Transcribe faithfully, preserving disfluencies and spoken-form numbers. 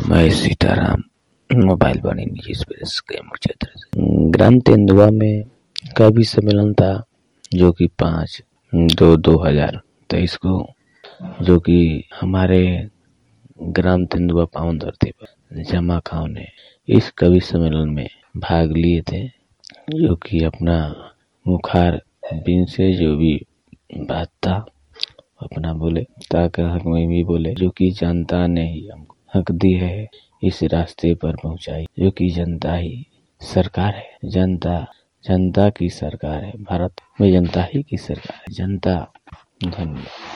मैं सीताराम मोबाइल वाणी निजी एक्सप्रेस कैमूर क्षेत्र से। ग्राम तेंदुआ में कवि सम्मेलन था जो कि पाँच दो दो हजार तेईस को, जो कि हमारे ग्राम तेंदुआ पावन धरती पर जमा खाओ ने इस कवि सम्मेलन में भाग लिए थे, जो कि अपना मुखार बिन से जो भी बात था अपना बोले ताकि हक में भी बोले, जो कि जनता ने ही हमको हक दी है इस रास्ते पर पहुंचाई, जो कि जनता ही सरकार है। जनता जनता की सरकार है। भारत में जनता ही की सरकार है। जनता धन्यवाद।